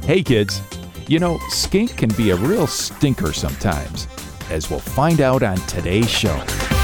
Hey kids, you know, skink can be a real stinker sometimes, as we'll find out on today's show.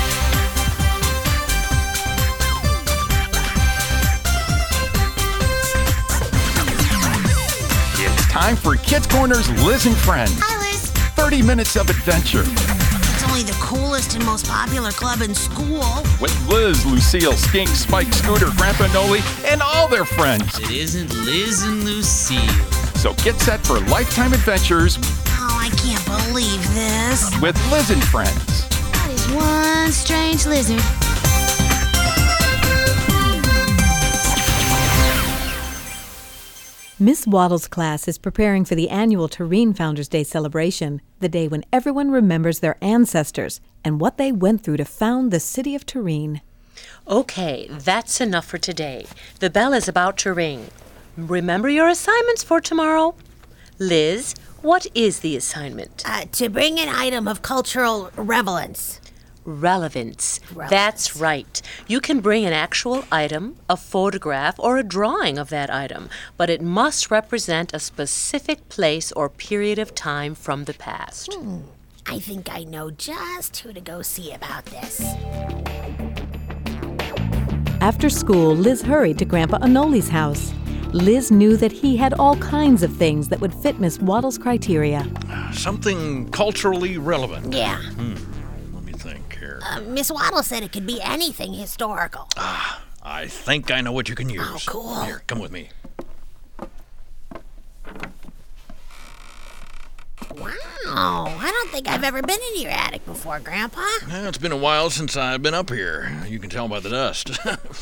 It's time for Kids Corner's Liz and Friends. Hi, Liz. 30 minutes of adventure. It's only the coolest and most popular club in school. With Liz, Lucille, Skink, Spike, Scooter, Grandpa Noli, and all their friends. It isn't Liz and Lucille. So get set for lifetime adventures Oh, I can't believe this. with Liz and Friends. That is one strange lizard. Miss Waddle's class is preparing for the annual Tureen Founders Day celebration, the day when everyone remembers their ancestors and what they went through to found the city of Tureen. Okay, that's enough for today. The bell is about to ring. Remember your assignments for tomorrow? Liz, what is the assignment? To bring an item of cultural relevance. Relevance. That's right. You can bring an actual item, a photograph, or a drawing of that item, but it must represent a specific place or period of time from the past. I think I know just who to go see about this. After school, Liz hurried to Grandpa Anoli's house. Liz knew that he had all kinds of things that would fit Miss Waddle's criteria. Something culturally relevant. Yeah. Let me think here. Miss Waddle said it could be anything historical. I think I know what you can use. Oh, cool. Here, come with me. Wow. I don't think I've ever been in your attic before, Grandpa. Well, it's been a while since I've been up here. You can tell by the dust.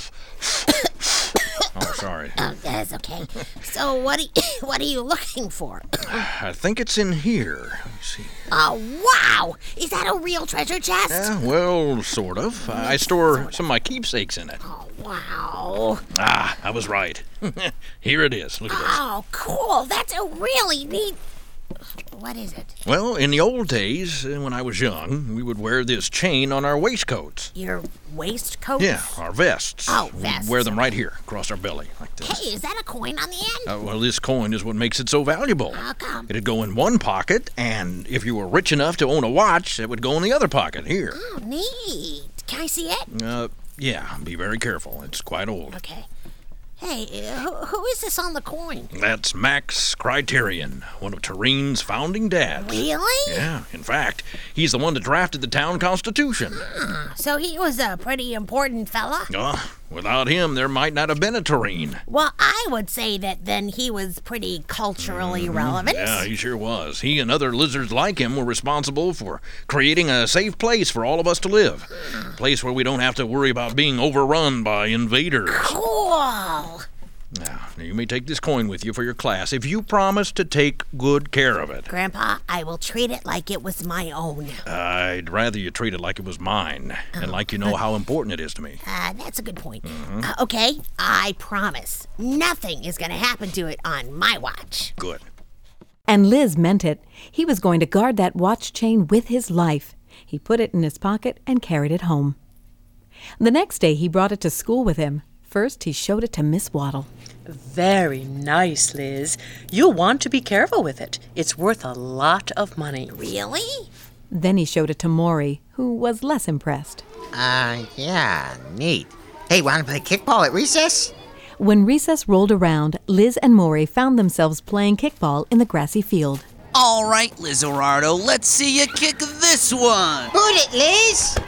Oh, sorry. That's okay. So what are you looking for? I think it's in here. Let me see. Oh, wow! Is that a real treasure chest? Yeah, well, sort of. I store some of my keepsakes in it. Oh, wow. I was right. Here it is. Look at this. Oh, cool. That's a really neat... What is it? Well, in the old days, when I was young, we would wear this chain on our waistcoats. Your waistcoat? Yeah, our vests. Oh, vests. We'd wear them right here, across our belly, like this. Hey, is that a coin on the end? Well, this coin is what makes it so valuable. How come? It'd go in one pocket, and if you were rich enough to own a watch, it would go in the other pocket, here. Oh, neat. Can I see it? Yeah, be very careful. It's quite old. Okay. Hey, who is this on the coin? That's Max Criterion, one of Tureen's founding dads. Really? Yeah, in fact, he's the one that drafted the town constitution. So he was a pretty important fella? Without him, there might not have been a Tureen. Well, I would say that then he was pretty culturally relevant. Yeah, he sure was. He and other lizards like him were responsible for creating a safe place for all of us to live. A place where we don't have to worry about being overrun by invaders. Cool. Now, you may take this coin with you for your class if you promise to take good care of it. Grandpa, I will treat it like it was my own. I'd rather you treat it like it was mine, and like you know how important it is to me. That's a good point. Okay, I promise. Nothing is going to happen to it on my watch. Good. And Liz meant it. He was going to guard that watch chain with his life. He put it in his pocket and carried it home. The next day, he brought it to school with him. First, he showed it to Miss Waddle. Very nice, Liz. You'll want to be careful with it. It's worth a lot of money. Really? Then he showed it to Maury, who was less impressed. Yeah, neat. Hey, want to play kickball at recess? When recess rolled around, Liz and Maury found themselves playing kickball in the grassy field. All right, Lizardo, let's see you kick this one. Boot it, Liz!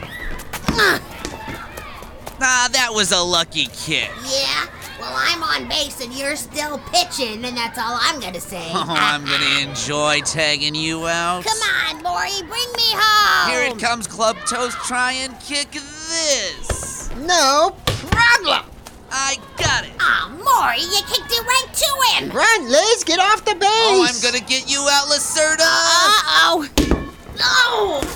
That was a lucky kick. Yeah? Well, I'm on base and you're still pitching, and that's all I'm going to say. Oh, I'm gonna enjoy tagging you out. Come on, Maury, bring me home. Here it comes, Club Toast. Try and kick this. No problem! I got it. Maury, you kicked it right to him. Run, Liz, get off the base! Oh, I'm gonna get you out, Lacerda. Uh-oh. No!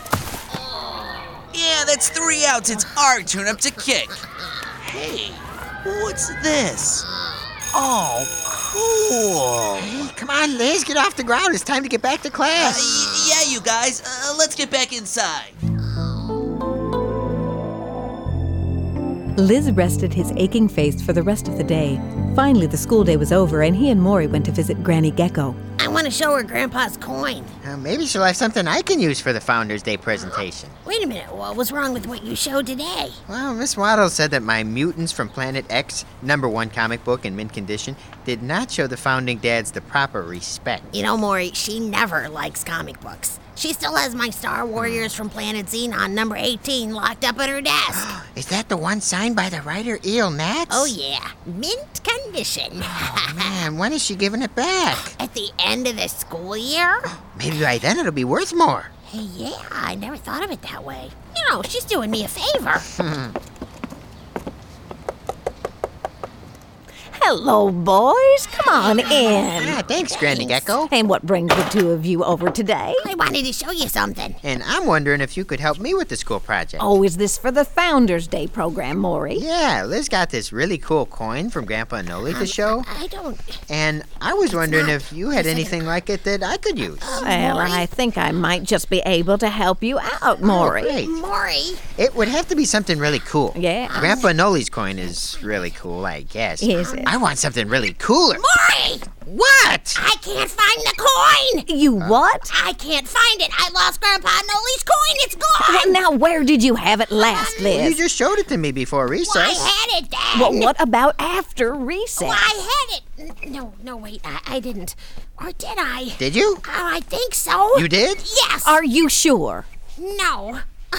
Yeah, that's 3 outs. It's our turn up to kick. Hey, what's this? Oh, cool. Hey, come on, Liz, get off the ground. It's time to get back to class. Yeah, you guys. Let's get back inside. Liz rested his aching face for the rest of the day. Finally, the school day was over, and he and Maury went to visit Granny Gecko. I want to show her Grandpa's coin. Maybe she'll have something I can use for the Founders Day presentation. Wait a minute, what was wrong with what you showed today? Well, Miss Waddle said that my Mutants from Planet X, #1 comic book in mint condition, did not show the founding dads the proper respect. You know, Maury, she never likes comic books. She still has my Star Warriors from Planet Xenon number 18 locked up at her desk. Is that the one signed by the writer Eel Nats? Oh, yeah. Mint condition. Oh, man, when is she giving it back? At the end of the school year? Maybe by then it'll be worth more. Hey, yeah, I never thought of it that way. You know, she's doing me a favor. Hello, boys. Come on in. Thanks, Granny Gecko. And what brings the two of you over today? I wanted to show you something. And I'm wondering if you could help me with the school project. Oh, is this for the Founders Day program, Maury? Yeah, Liz got this really cool coin from Grandpa and Noli to show. I don't... And I was wondering if you had anything like it that I could use. Well, I think I might just be able to help you out, Maury. Great. Maury? It would have to be something really cool. Yeah. Grandpa Noli's coin is really cool, I guess. Is it? I want something really cooler. Maury! What? I can't find the coin! You what? I can't find it. I lost Grandpa Noli's coin. It's gone! Well, now, where did you have it last, Liz? You just showed it to me before recess. Well, I had it then. Well, what about after recess? Well, I had it. No, wait, I didn't. Or did I? Did you? Oh, I think so. You did? Yes. Are you sure? No.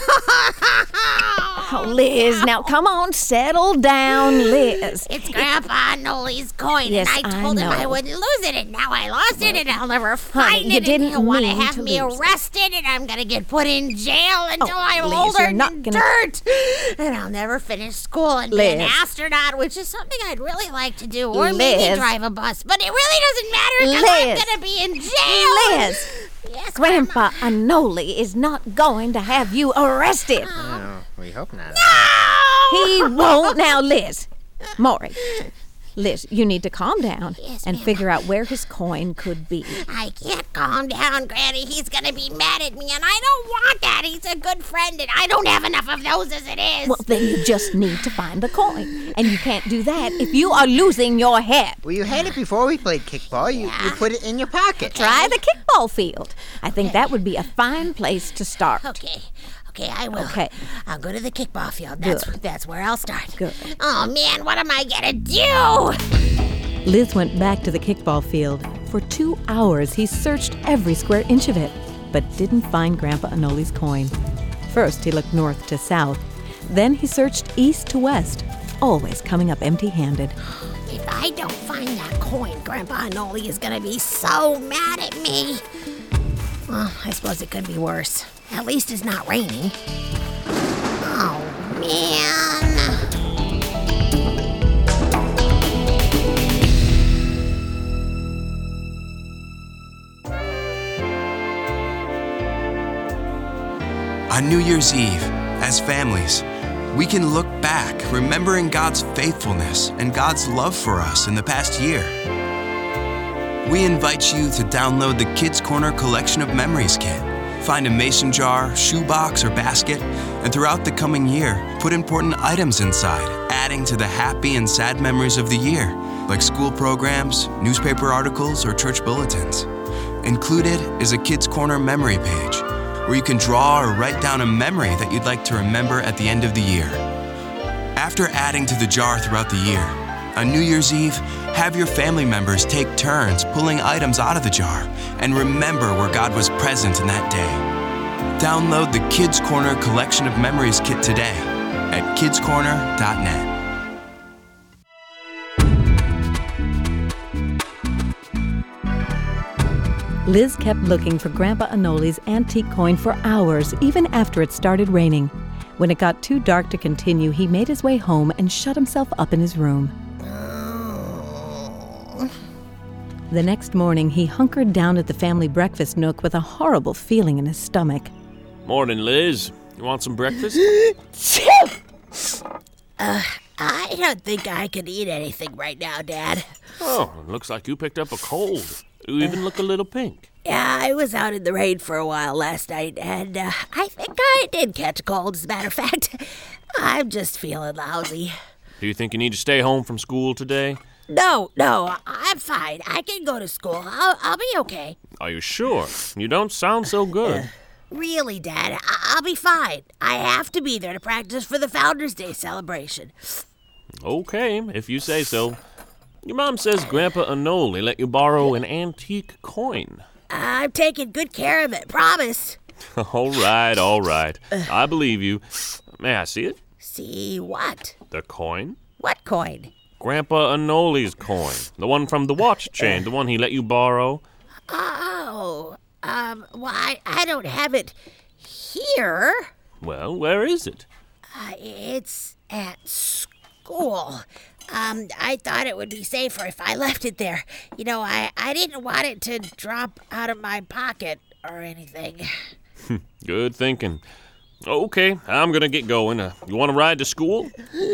Oh, Liz, now come on, settle down, Liz. It's Grandpa Noli's coin, Yes, and I told him know. I wouldn't lose it, and now I lost it, and I'll never honey, find you it, didn't and he'll want to mean have to me lose it. arrested, and I'm going to get put in jail until I'm Liz, older you're not than gonna- dirt, and I'll never finish school and be an Liz. astronaut, which is something I'd really like to do, or Liz. maybe drive a bus, but it really doesn't matter because I'm Liz. going to be in jail. Liz, Yes, Grandpa Anoli is not going to have you arrested. Oh, we hope not. He won't. Now, Liz. Maury. Liz, you need to calm down Yes, and ma'am. figure out where his coin could be. I can't calm down, Granny. He's gonna be mad at me, and I don't want that. He's a good friend, and I don't have enough of those as it is. Well, then you just need to find the coin. And you can't do that if you are losing your head. Well, you had it before we played kickball. You put it in your pocket. Try the kickball field. I think that would be a fine place to start. Okay, I will. Okay. I'll go to the kickball field. Good. That's where I'll start. Good. Oh, man, what am I gonna do? Liz went back to the kickball field. For 2 hours, he searched every square inch of it, but didn't find Grandpa Anoli's coin. First, he looked north to south. Then he searched east to west, always coming up empty-handed. If I don't find that coin, Grandpa Anoli is gonna be so mad at me. Well, I suppose it could be worse. At least it's not raining. Oh, man. On New Year's Eve, as families, we can look back, remembering God's faithfulness and God's love for us in the past year. We invite you to download the Kids Corner Collection of Memories kit. Find a mason jar, shoebox, or basket, and throughout the coming year, put important items inside, adding to the happy and sad memories of the year, like school programs, newspaper articles, or church bulletins. Included is a Kids Corner memory page, where you can draw or write down a memory that you'd like to remember at the end of the year. After adding to the jar throughout the year, on New Year's Eve, have your family members take turns pulling items out of the jar and remember where God was present in that day. Download the Kids Corner Collection of Memories kit today at kidscorner.net. Liz kept looking for Grandpa Anoli's antique coin for hours, even after it started raining. When it got too dark to continue, he made his way home and shut himself up in his room. The next morning, he hunkered down at the family breakfast nook with a horrible feeling in his stomach. Morning, Liz. You want some breakfast? I don't think I can eat anything right now, Dad. Oh, it looks like you picked up a cold. You even look a little pink. Yeah, I was out in the rain for a while last night, and I think I did catch a cold, as a matter of fact. I'm just feeling lousy. Do you think you need to stay home from school today? No, I'm fine. I can go to school. I'll be okay. Are you sure? You don't sound so good. Really, Dad, I'll be fine. I have to be there to practice for the Founders' Day celebration. Okay, if you say so. Your mom says Grandpa Anoli let you borrow an antique coin. I'm taking good care of it, promise. All right. I believe you. May I see it? See what? The coin? What coin? Grandpa Anoli's coin. The one from the watch chain, the one he let you borrow. Oh, well, I don't have it here. Well, where is it? It's at school. I thought it would be safer if I left it there. You know, I didn't want it to drop out of my pocket or anything. Good thinking. Okay, I'm gonna get going. You want to ride to school?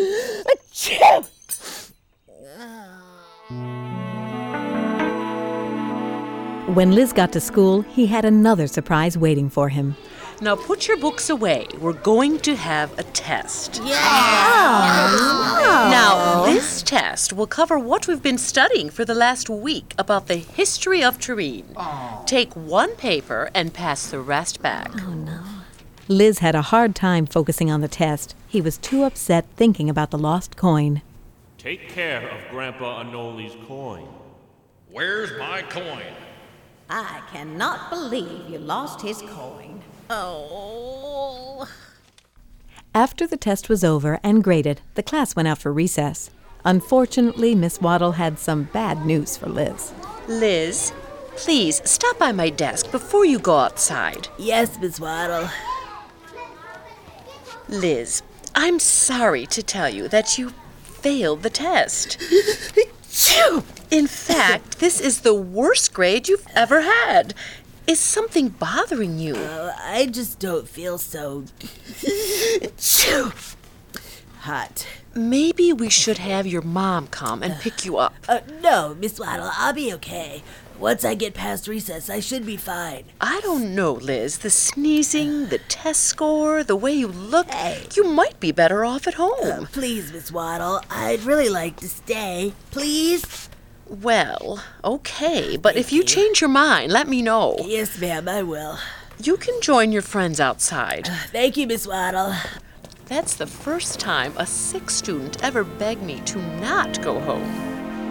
When Liz got to school, he had another surprise waiting for him. Now put your books away. We're going to have a test. Now, this test will cover what we've been studying for the last week about the history of Turin. Take one paper and pass the rest back. Oh, no. Liz had a hard time focusing on the test. He was too upset thinking about the lost coin. Take care of Grandpa Anoli's coin. Where's my coin? I cannot believe you lost his coin. Oh. After the test was over and graded, the class went out for recess. Unfortunately, Miss Waddle had some bad news for Liz. Liz, please stop by my desk before you go outside. Yes, Miss Waddle. Liz, I'm sorry to tell you that you failed the test. In fact, this is the worst grade you've ever had. Is something bothering you? I just don't feel so hot. Maybe we should have your mom come and pick you up. No, Miss Waddle, I'll be okay. Once I get past recess, I should be fine. I don't know, Liz. The sneezing, the test score, the way you look, you might be better off at home. Please, Miss Waddle, I'd really like to stay. Please? Well, okay, but if you change your mind, let me know. Yes, ma'am, I will. You can join your friends outside. Thank you, Miss Waddle. That's the first time a sick student ever begged me to not go home.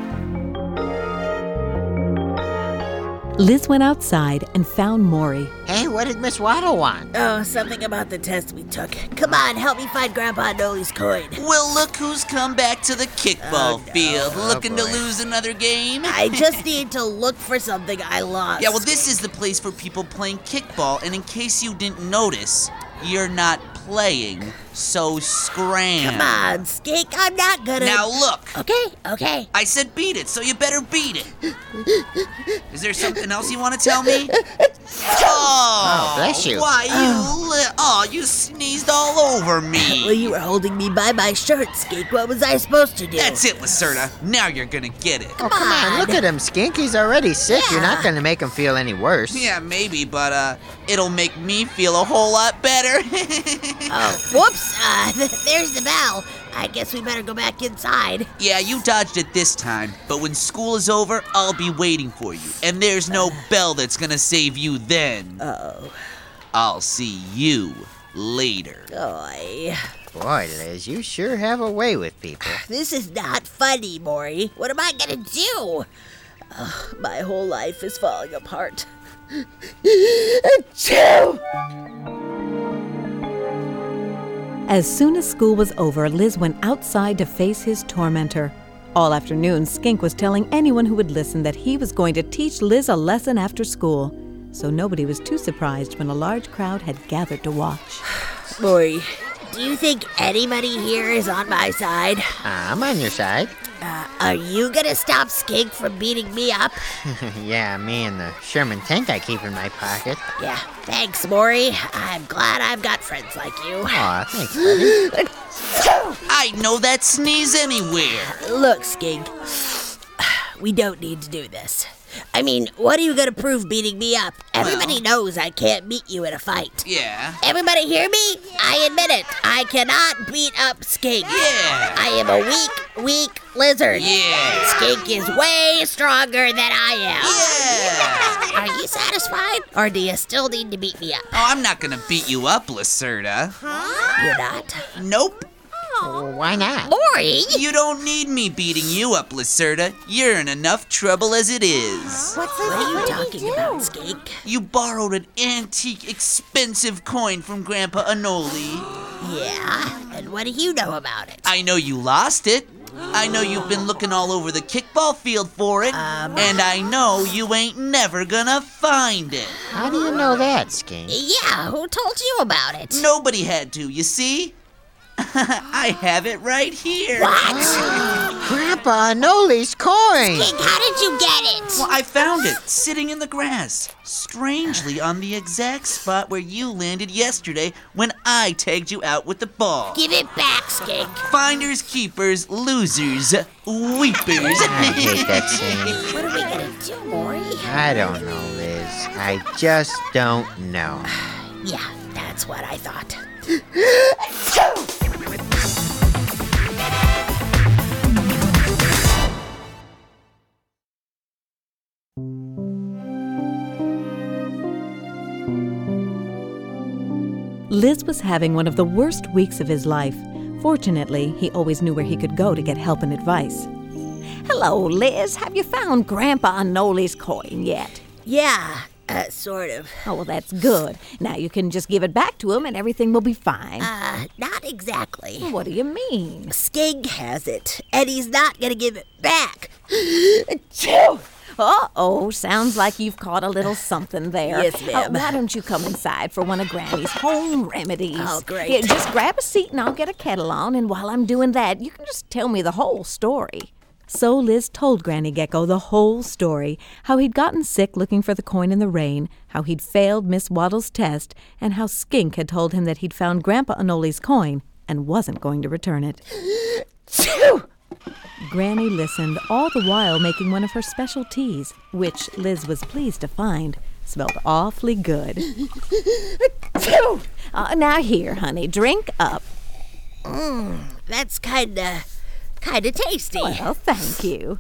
Liz went outside and found Maury. Hey, what did Miss Waddle want? Oh, something about the test we took. Come on, help me find Grandpa Noli's coin. Well, look who's come back to the kickball field. Looking to lose another game? I just need to look for something I lost. Yeah, well, this is the place for people playing kickball, and in case you didn't notice, you're not playing, so scram. Come on, Skink, I'm not gonna... Now look. Okay. I said beat it, so you better beat it. Is there something else you want to tell me? Oh, bless you. Why, you sneezed all over me. Well, you were holding me by my shirt, Skink. What was I supposed to do? That's it, Lacerda. Now you're gonna get it. Oh, come on, look at him, Skink. He's already sick. Yeah. You're not going to make him feel any worse. Yeah, maybe, but it'll make me feel a whole lot better. Oh, whoops. There's the bell. I guess we better go back inside. Yeah, you dodged it this time, but when school is over, I'll be waiting for you. And there's no bell that's gonna save you then. Oh. I'll see you later. Oy. Boy, Liz, you sure have a way with people. This is not funny, Maury. What am I gonna do? My whole life is falling apart. Achoo! As soon as school was over, Liz went outside to face his tormentor. All afternoon, Skink was telling anyone who would listen that he was going to teach Liz a lesson after school. So nobody was too surprised when a large crowd had gathered to watch. Maury, do you think anybody here is on my side? I'm on your side. Are you gonna stop Skink from beating me up? Yeah, me and the Sherman tank I keep in my pocket. Yeah, thanks, Maury. I'm glad I've got friends like you. Aw, thanks, buddy. I'd know that sneeze anywhere. Look, Skink, we don't need to do this. I mean, what are you gonna prove beating me up? Everybody knows I can't beat you in a fight. Yeah. Everybody hear me? I admit it. I cannot beat up Skink. Yeah. I am a weak lizard. Yeah. Skink is way stronger than I am. Yeah. Are you satisfied? Or do you still need to beat me up? Oh, I'm not gonna beat you up, Lacerda. You're not? Nope. Why not? Maury! You don't need me beating you up, Lacerda. You're in enough trouble as it is. What are you talking about, Skink? You borrowed an antique, expensive coin from Grandpa Anoli. Yeah? And what do you know about it? I know you lost it. I know you've been looking all over the kickball field for it. And I know you ain't never gonna find it. How do you know that, Skink? Yeah, who told you about it? Nobody had to, you see? I have it right here. What? Grandpa Anoli's coin! Skink, how did you get it? Well, I found it sitting in the grass, strangely on the exact spot where you landed yesterday when I tagged you out with the ball. Give it back, Skink. Finders, keepers, losers, weepers. I hate that saying. What are we gonna do, Maury? I don't know, Liz. I just don't know. Yeah, that's what I thought. Liz was having one of the worst weeks of his life. Fortunately, he always knew where he could go to get help and advice. Hello, Liz. Have you found Grandpa Anoli's coin yet? Yeah, sort of. Oh, well, that's good. Now you can just give it back to him and everything will be fine. Not exactly. What do you mean? Skink has it, and he's not gonna give it back. Uh-oh, sounds like you've caught a little something there. Yes, ma'am. Why don't you come inside for one of Granny's home remedies? Oh, great. Here, just grab a seat and I'll get a kettle on, and while I'm doing that, you can just tell me the whole story. So Liz told Granny Gecko the whole story, how he'd gotten sick looking for the coin in the rain, how he'd failed Miss Waddle's test, and how Skink had told him that he'd found Grandpa Anoli's coin and wasn't going to return it. Granny listened, all the while making one of her special teas, which Liz was pleased to find smelled awfully good. Now here, honey, drink up. That's kinda tasty. Well, thank you.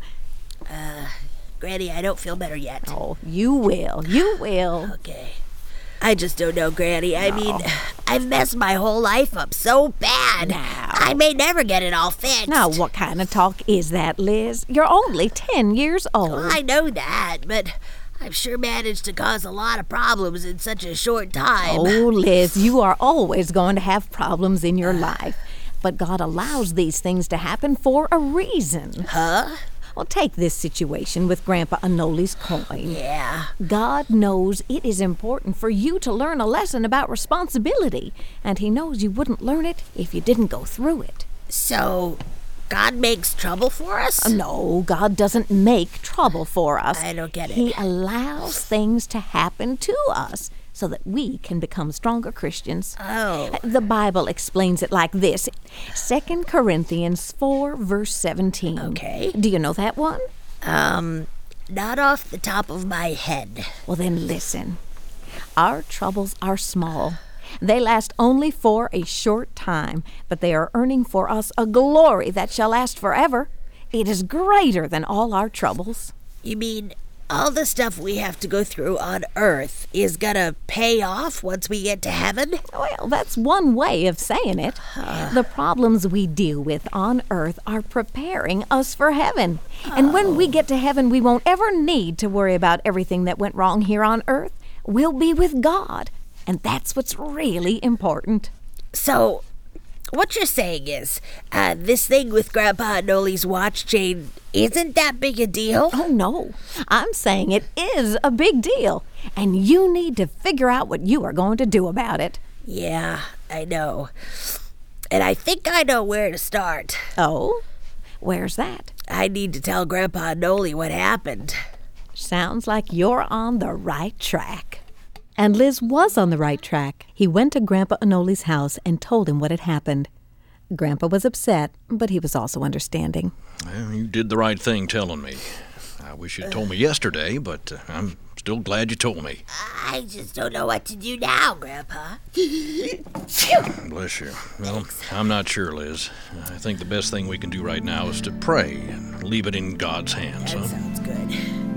Granny, I don't feel better yet. Oh, you will. You will. Okay. I just don't know, Granny. I mean, I've messed my whole life up so bad. Now. I may never get it all fixed. Now, what kind of talk is that, Liz? You're only 10 years old. Well, I know that, but I've sure managed to cause a lot of problems in such a short time. Oh, Liz, you are always going to have problems in your life. But God allows these things to happen for a reason. Huh? Well, take this situation with Grandpa Anoli's coin. Yeah. God knows it is important for you to learn a lesson about responsibility, and He knows you wouldn't learn it if you didn't go through it. So, God makes trouble for us? No, God doesn't make trouble for us. I don't get it. He allows things to happen to us so that we can become stronger Christians. Oh. The Bible explains it like this. 2 Corinthians 4, verse 17. Okay. Do you know that one? Not off the top of my head. Well, then listen. Our troubles are small. They last only for a short time, but they are earning for us a glory that shall last forever. It is greater than all our troubles. You mean all the stuff we have to go through on Earth is gonna pay off once we get to heaven? Well, that's one way of saying it. The problems we deal with on Earth are preparing us for heaven. And when we get to heaven, we won't ever need to worry about everything that went wrong here on Earth. We'll be with God. And that's what's really important. So, what you're saying is, this thing with Grandpa Anoli's watch chain isn't that big a deal? Oh, no. I'm saying it is a big deal. And you need to figure out what you are going to do about it. Yeah, I know. And I think I know where to start. Oh? Where's that? I need to tell Grandpa Anoli what happened. Sounds like you're on the right track. And Liz was on the right track. He went to Grandpa Anoli's house and told him what had happened. Grandpa was upset, but he was also understanding. Well, you did the right thing telling me. I wish you'd told me yesterday, but I'm still glad you told me. I just don't know what to do now, Grandpa. Bless you. Well, I'm not sure, Liz. I think the best thing we can do right now is to pray and leave it in God's hands. That sounds good.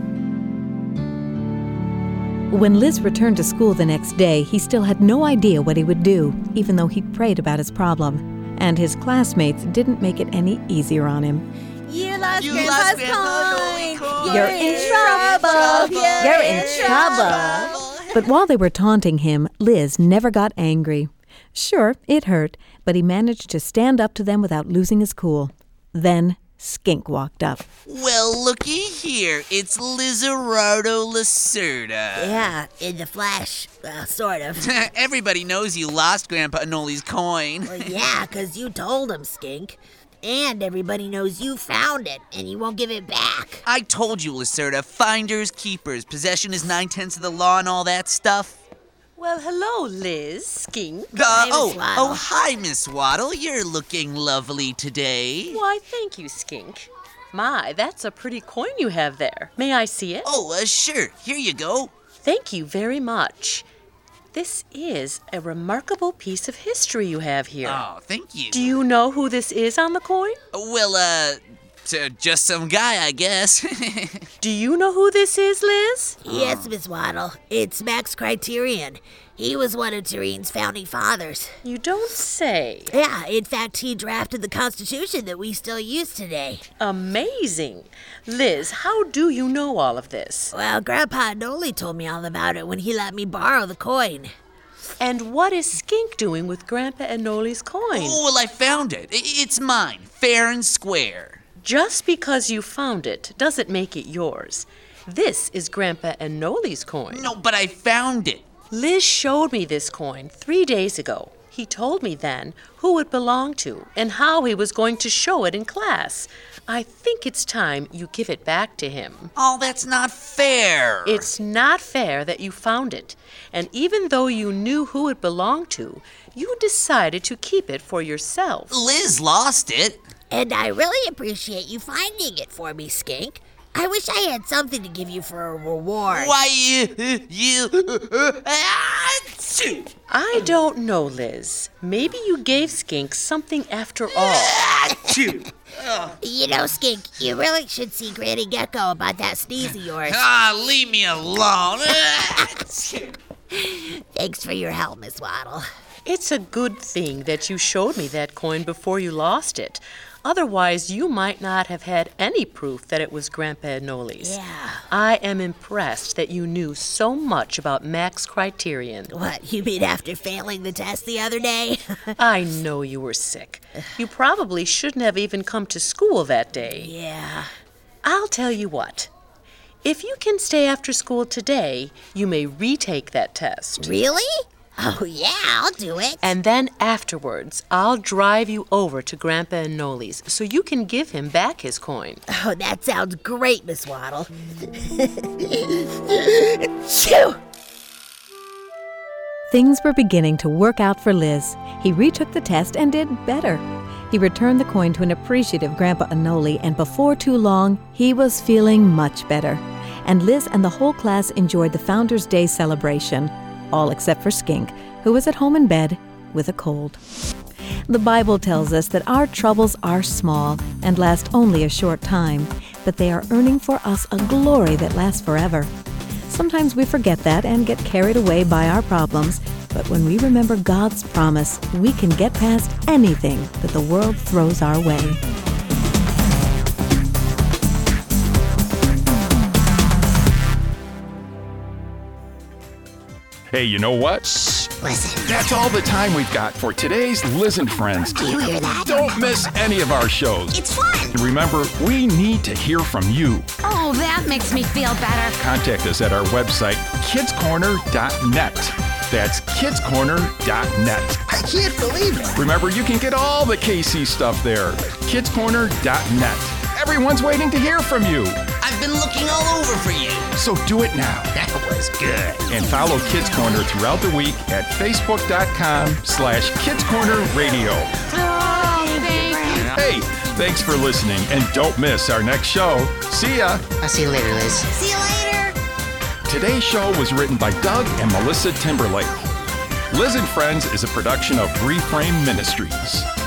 When Liz returned to school the next day, he still had no idea what he would do, even though he'd prayed about his problem. And his classmates didn't make it any easier on him. You lost Grandpa's coin. You're in trouble. You're in trouble. But while they were taunting him, Liz never got angry. Sure, it hurt, but he managed to stand up to them without losing his cool. Then Skink walked up. Well, looky here. It's Lizardo Lacerda. Yeah, in the flesh. Sort of. Everybody knows you lost Grandpa Anoli's coin. Well, yeah, 'cause you told him, Skink. And everybody knows you found it, and you won't give it back. I told you, Lacerda, finders, keepers. Possession is 9/10 of the law and all that stuff. Well, hello, Liz, Skink. Miss Waddle. Hi, Miss Waddle. You're looking lovely today. Why, thank you, Skink. My, that's a pretty coin you have there. May I see it? Oh, sure. Here you go. Thank you very much. This is a remarkable piece of history you have here. Oh, thank you. Do you know who this is on the coin? Well, just some guy, I guess. Do you know who this is, Liz? Yes, Miss Waddle. It's Max Criterion. He was one of Turene's founding fathers. You don't say. Yeah, in fact, he drafted the Constitution that we still use today. Amazing. Liz, how do you know all of this? Well, Grandpa Anoli told me all about it when he let me borrow the coin. And what is Skink doing with Grandpa Anoli's coin? Oh, well, I found it. It's mine, fair and square. Just because you found it doesn't make it yours. This is Grandpa Anoli's coin. No, but I found it. Liz showed me this coin 3 days ago. He told me then who it belonged to and how he was going to show it in class. I think it's time you give it back to him. Oh, that's not fair. It's not fair that you found it. And even though you knew who it belonged to, you decided to keep it for yourself. Liz lost it. And I really appreciate you finding it for me, Skink. I wish I had something to give you for a reward. Why, I don't know, Liz. Maybe you gave Skink something after all. You know, Skink, you really should see Granny Gecko about that sneeze of yours. Leave me alone. Thanks for your help, Miss Waddle. It's a good thing that you showed me that coin before you lost it. Otherwise, you might not have had any proof that it was Grandpa Anoli's. Yeah. I am impressed that you knew so much about Max Criterion. What, you mean after failing the test the other day? I know you were sick. You probably shouldn't have even come to school that day. Yeah. I'll tell you what. If you can stay after school today, you may retake that test. Really? Oh, yeah, I'll do it. And then afterwards, I'll drive you over to Grandpa Anoli's so you can give him back his coin. Oh, that sounds great, Miss Waddle. Shoo! Things were beginning to work out for Liz. He retook the test and did better. He returned the coin to an appreciative Grandpa Anoli, and before too long, he was feeling much better. And Liz and the whole class enjoyed the Founders' Day celebration. All except for Skink, who was at home in bed with a cold. The Bible tells us that our troubles are small and last only a short time, but they are earning for us a glory that lasts forever. Sometimes we forget that and get carried away by our problems, but when we remember God's promise, we can get past anything that the world throws our way. Hey, you know what? Listen. That's all the time we've got for today's Liz and Friends. Do you hear that? Don't miss any of our shows. It's fun. And remember, we need to hear from you. Oh, that makes me feel better. Contact us at our website, kidscorner.net. That's kidscorner.net. I can't believe it. Remember, you can get all the KC stuff there. kidscorner.net. Everyone's waiting to hear from you. I've been looking all over for you. So do it now. That was good. And follow Kids Corner throughout the week at facebook.com/kidscornerradio. Oh, thank you. Hey, Thanks for listening, and don't miss our next show. See ya! I'll see you later, Liz. See you later. Today's show was written by Doug and Melissa Timberlake. Liz and Friends is a production of Reframe Ministries.